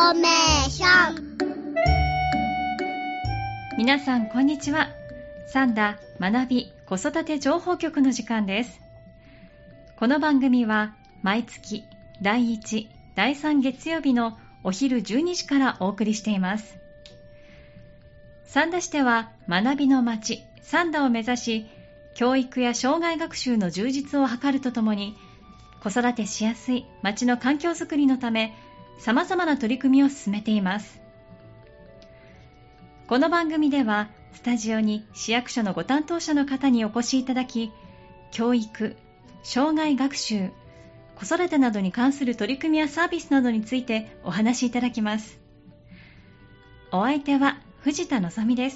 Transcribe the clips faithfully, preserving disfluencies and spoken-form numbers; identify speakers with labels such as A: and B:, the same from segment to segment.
A: ーメーション。
B: 皆さんこんにちは。サンダ学び子育て情報局の時間です。この番組は毎月だいいち、だいさん月曜日のお昼じゅうにじからお送りしています。サンダ市では学びの街サンダを目指し、教育や障害学習の充実を図るとともに、子育てしやすい街の環境づくりのため、様々な取り組みを進めています。この番組では、スタジオに市役所のご担当者の方にお越しいただき、教育、障害学習、子育てなどに関する取り組みやサービスなどについてお話しいただきます。お相手は藤田のぞみです。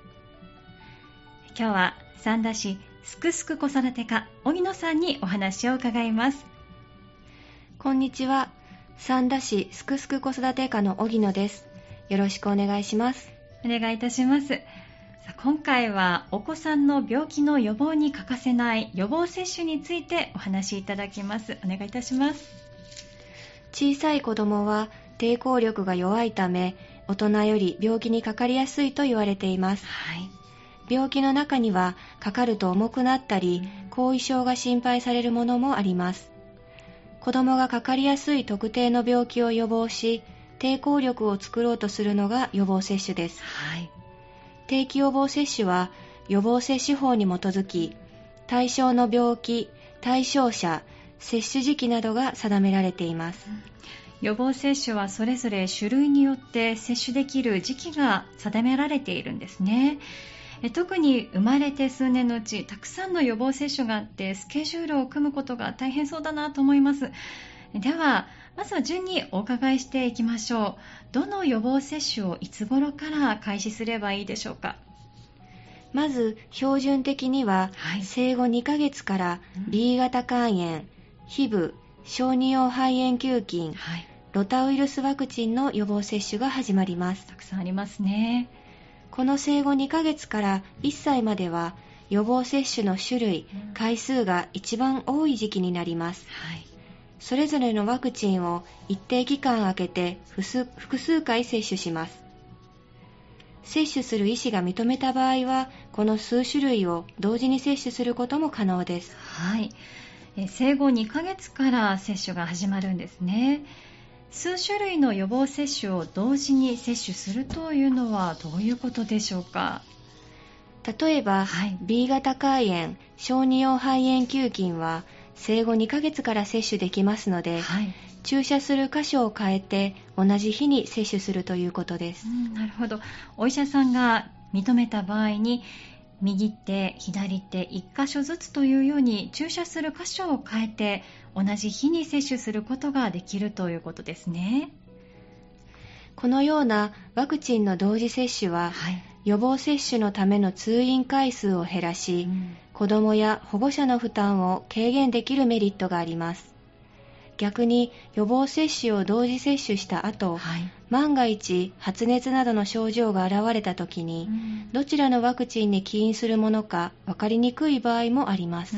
B: 今日は三田市すくすく子育て課荻野さんにお話を伺います。
C: こんにちは。三田市すくすく子育て課の荻野です。よろしくお願いします。
B: お願いいたします。さあ、今回はお子さんの病気の予防に欠かせない予防接種についてお話しいただきます。お願いいたします。
C: 小さい子供は抵抗力が弱いため、大人より病気にかかりやすいと言われています。
B: はい。
C: 病気の中にはかかると重くなったり、後遺症が心配されるものもあります。子供がかかりやすい特定の病気を予防し、抵抗力を作ろうとするのが予防接種です。
B: はい。
C: 定期予防接種は予防接種法に基づき、対象の病気、対象者、接種時期などが定められています。
B: 予防接種はそれぞれ種類によって接種できる時期が定められているんですね。特に生まれて数年のうちたくさんの予防接種があってスケジュールを組むことが大変そうだなと思います。ではまずは順にお伺いしていきましょう。どの予防接種をいつ頃から開始すればいいでしょうか。
C: まず標準的には、はい、生後にかげつから ビー 型肝炎、ヒブ、小児用肺炎球菌、はい、ロタウイルスワクチンの予防接種が始まります。
B: たくさんありますね。
C: この生後にかげつからいっさいまでは予防接種の種類、回数が一番多い時期になります。はい、それぞれのワクチンを一定期間空けて複数、複数回接種します。接種する医師が認めた場合は、この数種類を同時に接種することも可能です。
B: はい、え生後にかげつから接種が始まるんですね。数種類の予防接種を同時に接種するというのはどういうことでしょうか。
C: 例えば、
B: はい、
C: ビー 型肝炎、小児用肺炎球菌は生後にかげつから接種できますので、はい、注射する箇所を変えて同じ日に接種するということです。
B: うん、なるほど。お医者さんが認めた場合に右手、左手いっ箇所ずつというように注射する箇所を変えて同じ日に接種することができるということですね。
C: このようなワクチンの同時接種は、はい、予防接種のための通院回数を減らし、うん、子どもや保護者の負担を軽減できるメリットがあります。逆に予防接種を同時接種した後、はい、万が一発熱などの症状が現れたときに、うん、どちらのワクチンに起因するものか分かりにくい場合もあります。
B: うん、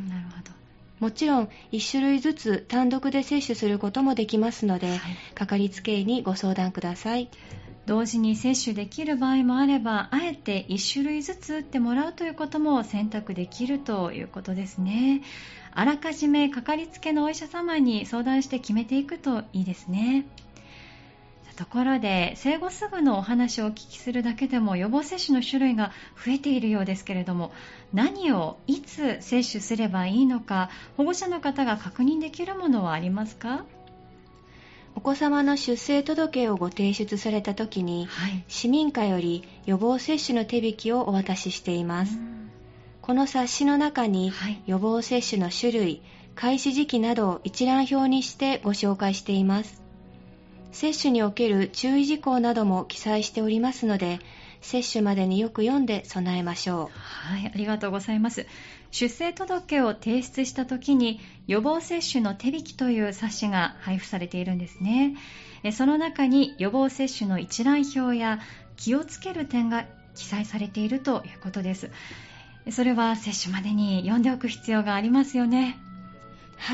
B: なるほど。
C: もちろんいち種類ずつ単独で接種することもできますので、はい、かかりつけ医にご相談ください。
B: 同時に接種できる場合もあれば、あえていち種類ずつ打ってもらうということも選択できるということですね。あらかじめかかりつけのお医者様に相談して決めていくといいですね。ところで、生後すぐのお話をお聞きするだけでも予防接種の種類が増えているようですけれども、何をいつ接種すればいいのか、保護者の方が確認できるものはありますか？
C: お子様の出生届をご提出されたときに、はい、市民課より予防接種の手引きをお渡ししています。この冊子の中に、はい、予防接種の種類、開始時期などを一覧表にしてご紹介しています。接種における注意事項なども記載しておりますので、接種までによく読んで備えましょう。
B: はい、ありがとうございます。出生届を提出したときに予防接種の手引きという冊子が配布されているんですね。その中に予防接種の一覧表や気をつける点が記載されているということです。それは接種までに読んでおく必要がありますよね。
C: はい、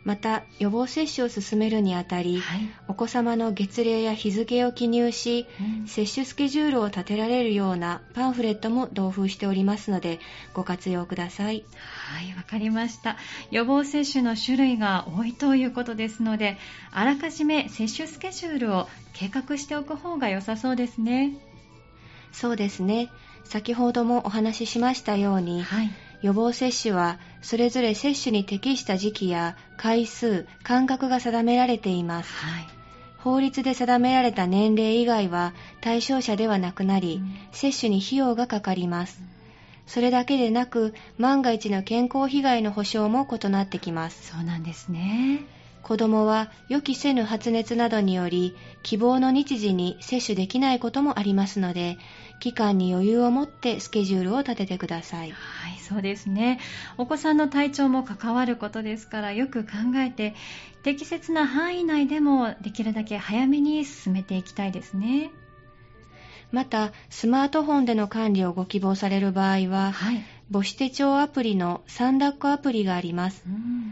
C: また予防接種を進めるにあたり、はい、お子様の月齢や日付を記入し、うん、接種スケジュールを立てられるようなパンフレットも同封しておりますのでご活用ください。
B: はい、わかりました。予防接種の種類が多いということですので、あらかじめ接種スケジュールを計画しておく方が良さそうですね。
C: そうですね。先ほどもお話ししましたように、はい、予防接種はそれぞれ接種に適した時期や回数、間隔が定められています。はい、法律で定められた年齢以外は対象者ではなくなり、うん、接種に費用がかかります。うん、それだけでなく、万が一の健康被害の保障も異なってきます。
B: そうなんですね。
C: 子どもは予期せぬ発熱などにより希望の日時に接種できないこともありますので、期間に余裕を持ってスケジュールを立ててください。
B: はい、そうですね。お子さんの体調も関わることですから、よく考えて適切な範囲内でもできるだけ早めに進めていきたいですね。
C: またスマートフォンでの管理をご希望される場合は、はい、母子手帳アプリのサンダックアプリがあります。うん、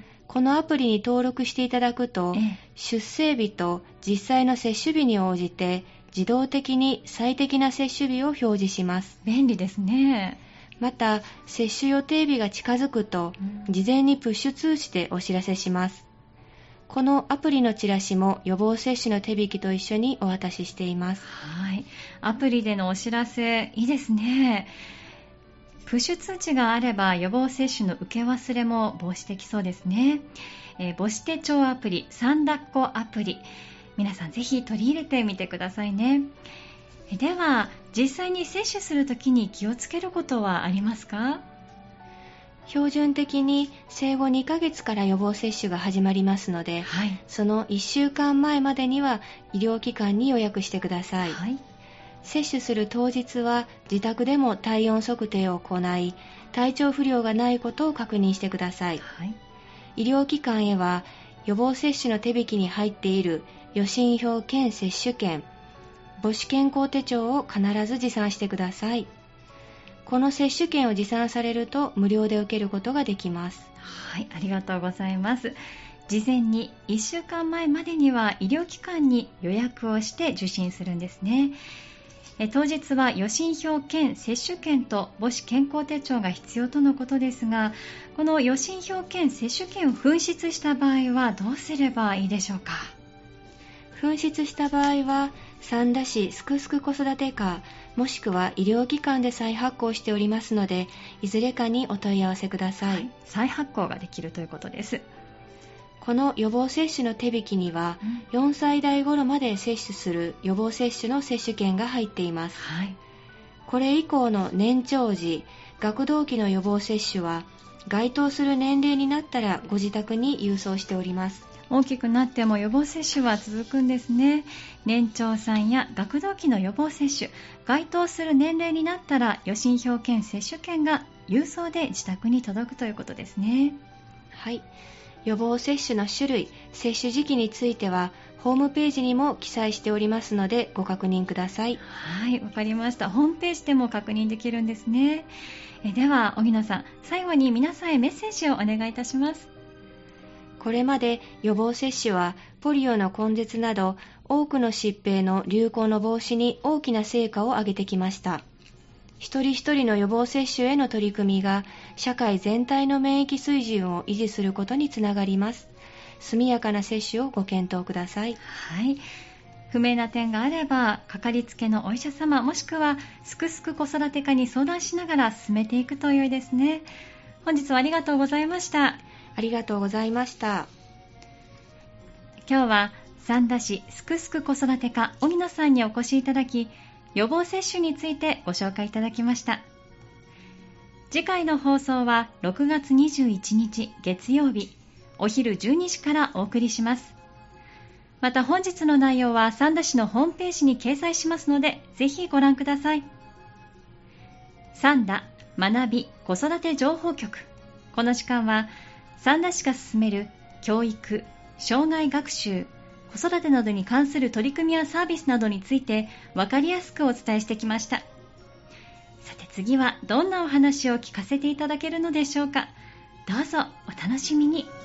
C: このアプリに登録していただくと、ええ、出生日と実際の接種日に応じて自動的に最適な接種日を表示します。
B: 便利ですね。
C: また接種予定日が近づくと、うん、事前にプッシュ通知でお知らせします。このアプリのチラシも予防接種の手引きと一緒にお渡ししています。
B: はい、アプリでのお知らせいいですね。プッシュ通知があれば予防接種の受け忘れも防止できそうですね。えー、母子手帳アプリ、サンダッコアプリ、皆さんぜひ取り入れてみてくださいね。えでは実際に接種するときに気をつけることはありますか？
C: 標準的に生後にかげつから予防接種が始まりますので、はい、そのいっしゅうかんまえまでには医療機関に予約してください。はい、接種する当日は自宅でも体温測定を行い、体調不良がないことを確認してください。はい、医療機関へは予防接種の手引きに入っている予診票兼接種券、母子健康手帳を必ず持参してください。この接種券を持参されると無料で受けることができます。
B: はい、ありがとうございます。事前にいっしゅうかんまえまでには医療機関に予約をして受診するんですね。え当日は予診票兼接種券と母子健康手帳が必要とのことですが、この予診票兼接種券を紛失した場合はどうすればいいでしょうか？
C: 紛失した場合は三田市すくすく子育て課もしくは医療機関で再発行しておりますので、いずれかにお問い合わせください。はい、
B: 再発行ができるということです。
C: この予防接種の手引きには、うん、よんさい代頃まで接種する予防接種の接種券が入っています。はい、これ以降の年長児、学童期の予防接種は該当する年齢になったらご自宅に郵送しております。
B: 大きくなっても予防接種は続くんですね。年長さんや学童期の予防接種、該当する年齢になったら予診票兼接種券が郵送で自宅に届くということですね。
C: はい、予防接種の種類、接種時期についてはホームページにも記載しておりますのでご確認ください。
B: はい、わかりました。ホームページでも確認できるんですね。えでは荻野さん、最後に皆さんへメッセージをお願いいたします。
C: これまで予防接種はポリオの根絶など多くの疾病の流行の防止に大きな成果を上げてきました。一人一人の予防接種への取り組みが社会全体の免疫水準を維持することにつながります。速やかな接種をご検討ください。
B: はい、不明な点があればかかりつけのお医者様もしくはすくすく子育て課に相談しながら進めていくと良いですね。本日はありがとうございました。
C: ありがとうございました。
B: 今日は三田市すくすく子育て課荻野さんにお越しいただき、予防接種についてご紹介いただきました。次回の放送はろくがつにじゅういちにち月曜日お昼じゅうにじからお送りします。また本日の内容は三田市のホームページに掲載しますのでぜひご覧ください。三田学び子育て情報局、この時間は三田市が進める教育、障害学習、子育てなどに関する取り組みやサービスなどについて分かりやすくお伝えしてきました。さて次はどんなお話を聞かせていただけるのでしょうか。どうぞお楽しみに。